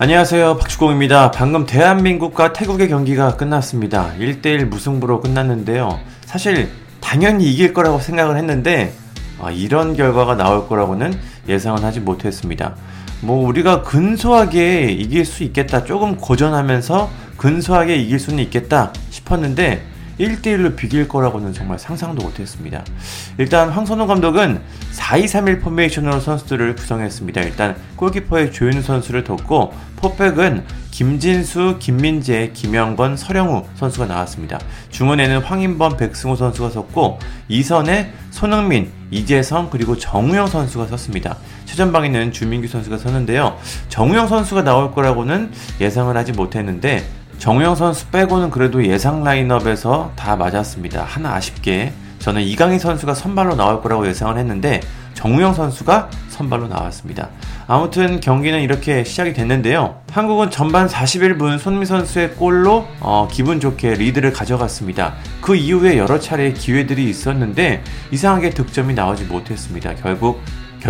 안녕하세요, 박주공입니다. 방금 대한민국과 태국의 경기가 끝났습니다. 1대1 무승부로 끝났는데요. 사실 당연히 이길 거라고 생각을 했는데 이런 결과가 나올 거라고는 예상은 하지 못했습니다. 우리가 근소하게 이길 수 있겠다, 조금 고전하면서 근소하게 이길 수는 있겠다 싶었는데 1대1로 비길 거라고는 정말 상상도 못했습니다. 일단 황선홍 감독은 4-2-3-1 포메이션으로 선수들을 구성했습니다. 일단 골키퍼에 조윤우 선수를 뒀고 포백은 김진수, 김민재, 김영건, 서령우 선수가 나왔습니다. 중원에는 황인범, 백승호 선수가 섰고 2선에 손흥민, 이재성 그리고 정우영 선수가 섰습니다. 최전방에는 주민규 선수가 섰는데요. 정우영 선수가 나올 거라고는 예상을 하지 못했는데 정우영 선수 빼고는 그래도 예상 라인업에서 다 맞았습니다. 하나 아쉽게 저는 이강인 선수가 선발로 나올 거라고 예상을 했는데 정우영 선수가 선발로 나왔습니다. 아무튼 경기는 이렇게 시작이 됐는데요. 한국은 전반 41분 손흥민 선수의 골로 기분 좋게 리드를 가져갔습니다. 그 이후에 여러 차례 기회들이 있었는데 이상하게 득점이 나오지 못했습니다. 결국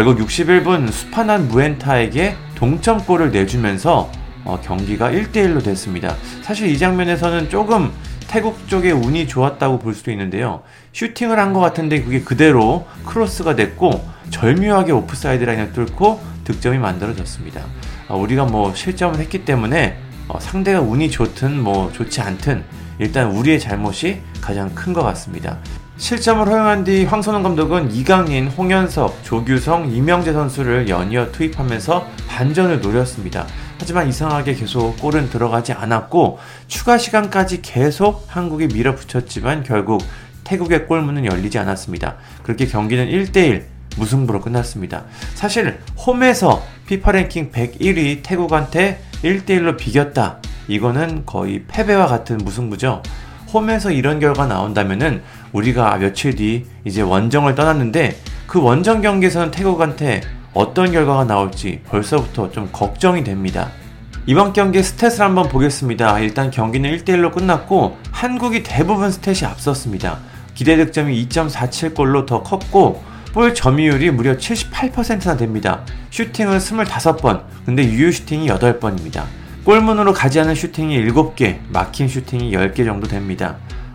61분 수파난 무엔타에게 동점골을 내주면서 경기가 1대1로 됐습니다. 사실 이 장면에서는 조금 태국 쪽의 운이 좋았다고 볼 수도 있는데요. 슈팅을 한 것 같은데 그게 그대로 크로스가 됐고 절묘하게 오프사이드 라인을 뚫고 득점이 만들어졌습니다. 우리가 실점을 했기 때문에 상대가 운이 좋든 좋지 않든 일단 우리의 잘못이 가장 큰 것 같습니다. 실점을 허용한 뒤 황선홍 감독은 이강인, 홍현석, 조규성, 이명재 선수를 연이어 투입하면서 반전을 노렸습니다. 하지만 이상하게 계속 골은 들어가지 않았고 추가 시간까지 계속 한국이 밀어붙였지만 결국 태국의 골문은 열리지 않았습니다. 그렇게 경기는 1대1 무승부로 끝났습니다. 사실 홈에서 피파 랭킹 101위 태국한테 1대1로 비겼다. 이거는 거의 패배와 같은 무승부죠. 홈에서 이런 결과 나온다면은 우리가 며칠 뒤 이제 원정을 떠났는데 그 원정 경기에서는 태국한테 어떤 결과가 나올지 벌써부터 좀 걱정이 됩니다. 이번 경기의 스탯을 한번 보겠습니다. 일단 경기는 1대1로 끝났고 한국이 대부분 스탯이 앞섰습니다. 기대 득점이 2.47골로 더 컸고 볼 점유율이 무려 78%나 됩니다. 슈팅은 25번, 근데 유효 슈팅이 8번입니다. 골문으로 가지 않은 슈팅이 7개, 막힌 슈팅이 10개 정도 됩니다.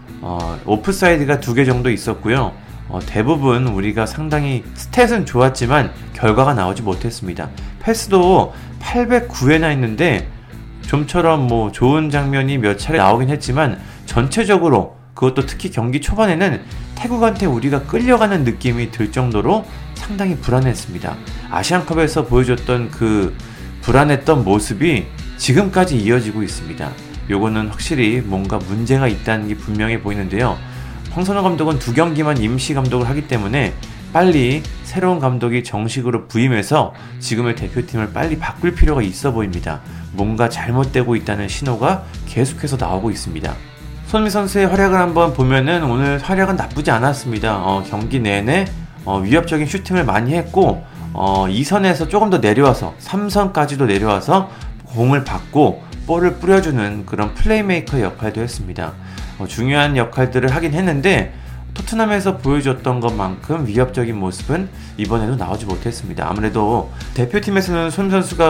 오프사이드가 2개 정도 있었고요. 대부분 우리가 상당히 스탯은 좋았지만 결과가 나오지 못했습니다. 패스도 809회나 있는데 좀처럼 좋은 장면이 몇 차례 나오긴 했지만 전체적으로 그것도 특히 경기 초반에는 태국한테 우리가 끌려가는 느낌이 들 정도로 상당히 불안했습니다. 아시안컵에서 보여줬던 그 불안했던 모습이 지금까지 이어지고 있습니다. 요거는 확실히 뭔가 문제가 있다는 게 분명해 보이는데요. 황선홍 감독은 2경기만 임시 감독을 하기 때문에 빨리 새로운 감독이 정식으로 부임해서 지금의 대표팀을 빨리 바꿀 필요가 있어 보입니다. 뭔가 잘못되고 있다는 신호가 계속해서 나오고 있습니다. 손흥민 선수의 활약을 한번 보면은 오늘 활약은 나쁘지 않았습니다. 경기 내내 위협적인 슈팅을 많이 했고 2선에서 조금 더 내려와서 3선까지도 내려와서 공을 받고 볼을 뿌려주는 그런 플레이메이커 역할도 했습니다. 중요한 역할들을 하긴 했는데 토트넘에서 보여줬던 것만큼 위협적인 모습은 이번에도 나오지 못했습니다. 아무래도 대표팀에서는 손 선수가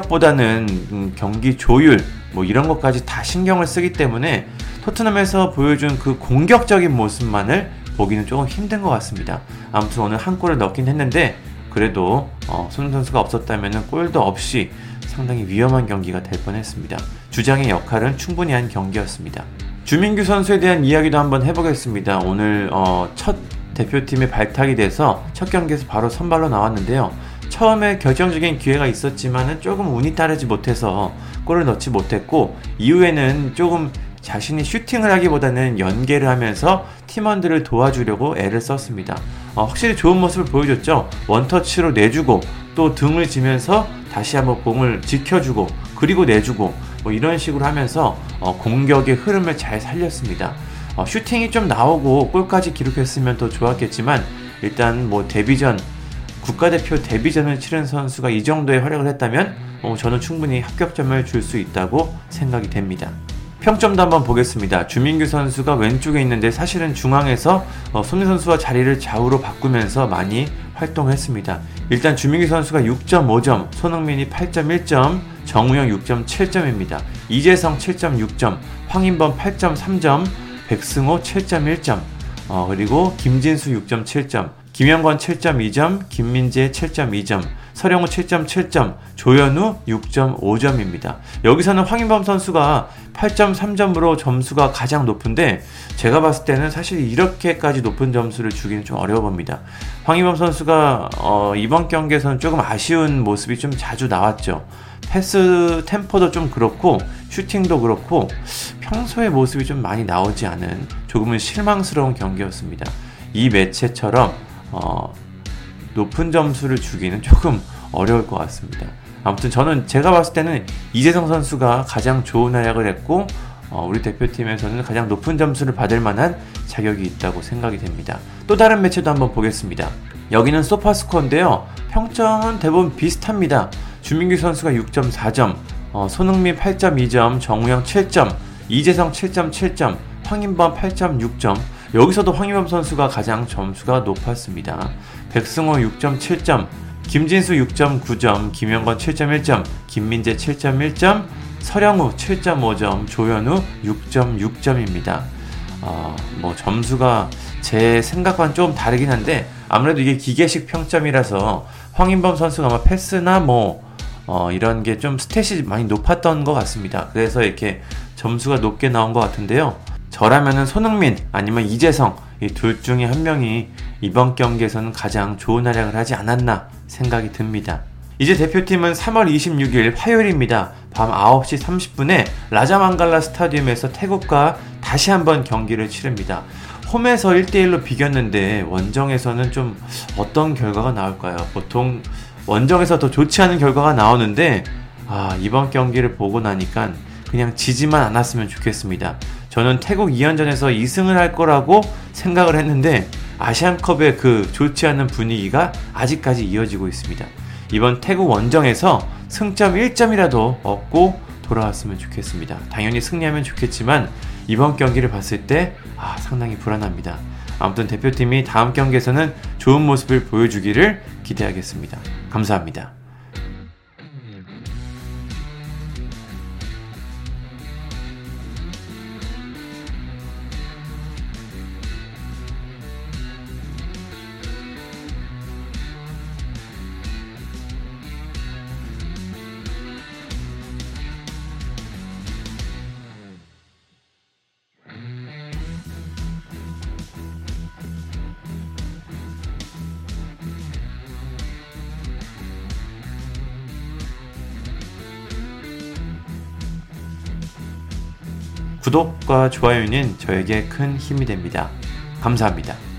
공격보다는 경기 조율 이런 것까지 다 신경을 쓰기 때문에 토트넘에서 보여준 그 공격적인 모습만을 보기는 조금 힘든 것 같습니다. 아무튼 오늘 한 골을 넣긴 했는데 그래도 손 선수가 없었다면 골도 없이 상당히 위험한 경기가 될 뻔했습니다. 주장의 역할은 충분히 한 경기였습니다. 주민규 선수에 대한 이야기도 한번 해보겠습니다. 오늘 첫 대표팀에 발탁이 돼서 첫 경기에서 바로 선발로 나왔는데요. 처음에 결정적인 기회가 있었지만은 조금 운이 따르지 못해서 골을 넣지 못했고 이후에는 조금 자신이 슈팅을 하기보다는 연계를 하면서 팀원들을 도와주려고 애를 썼습니다. 확실히 좋은 모습을 보여줬죠. 원터치로 내주고 또 등을 지면서 다시 한번 공을 지켜주고 그리고 내주고 이런 식으로 하면서 공격의 흐름을 잘 살렸습니다. 슈팅이 좀 나오고 골까지 기록했으면 더 좋았겠지만 일단 데뷔전 국가대표 데뷔전을 치른 선수가 이 정도의 활약을 했다면 저는 충분히 합격점을 줄 수 있다고 생각이 됩니다. 평점도 한번 보겠습니다. 주민규 선수가 왼쪽에 있는데 사실은 중앙에서 손흥민 선수와 자리를 좌우로 바꾸면서 많이 활동했습니다. 일단 주민규 선수가 6.5점, 손흥민이 8.1점, 정우영 6.7점입니다. 이재성 7.6점, 황인범 8.3점, 백승호 7.1점, 그리고 김진수 6.7점, 김영권 7.2점, 김민재 7.2점, 서령우 7.7점, 조현우 6.5점입니다. 여기서는 황인범 선수가 8.3점으로 점수가 가장 높은데 제가 봤을 때는 사실 이렇게까지 높은 점수를 주기는 좀 어려워 봅니다. 황인범 선수가 이번 경기에서는 조금 아쉬운 모습이 좀 자주 나왔죠. 패스 템포도 좀 그렇고 슈팅도 그렇고 평소의 모습이 좀 많이 나오지 않은 조금은 실망스러운 경기였습니다. 이 매체처럼 높은 점수를 주기는 조금 어려울 것 같습니다. 아무튼 저는 제가 봤을 때는 이재성 선수가 가장 좋은 활약을 했고 우리 대표팀에서는 가장 높은 점수를 받을 만한 자격이 있다고 생각이 됩니다. 또 다른 매체도 한번 보겠습니다. 여기는 소파스코어인데요. 평점은 대부분 비슷합니다. 주민규 선수가 6.4점, 손흥민 8.2점, 정우영 7점, 이재성 7.7점, 황인범 8.6점. 여기서도 황인범 선수가 가장 점수가 높았습니다. 백승호 6.7점, 김진수 6.9점, 김영권 7.1점, 김민재 7.1점, 서령우 7.5점, 조현우 6.6점입니다. 점수가 제 생각과는 좀 다르긴 한데 아무래도 이게 기계식 평점이라서 황인범 선수가 아마 패스나 이런 게 좀 스탯이 많이 높았던 것 같습니다. 그래서 이렇게 점수가 높게 나온 것 같은데요. 저라면은 손흥민 아니면 이재성 이 둘 중에 한 명이 이번 경기에서는 가장 좋은 활약을 하지 않았나 생각이 듭니다. 이제 대표팀은 3월 26일 화요일입니다. 밤 9시 30분에 라자망갈라 스타디움에서 태국과 다시 한번 경기를 치릅니다. 홈에서 1대1로 비겼는데 원정에서는 좀 어떤 결과가 나올까요? 보통 원정에서 더 좋지 않은 결과가 나오는데 이번 경기를 보고 나니까 그냥 지지만 않았으면 좋겠습니다. 저는 태국 2연전에서 2승을 할 거라고 생각을 했는데 아시안컵의 그 좋지 않은 분위기가 아직까지 이어지고 있습니다. 이번 태국 원정에서 승점 1점이라도 얻고 돌아왔으면 좋겠습니다. 당연히 승리하면 좋겠지만 이번 경기를 봤을 때 상당히 불안합니다. 아무튼 대표팀이 다음 경기에서는 좋은 모습을 보여주기를 기대하겠습니다. 감사합니다. 구독과 좋아요는 저에게 큰 힘이 됩니다. 감사합니다.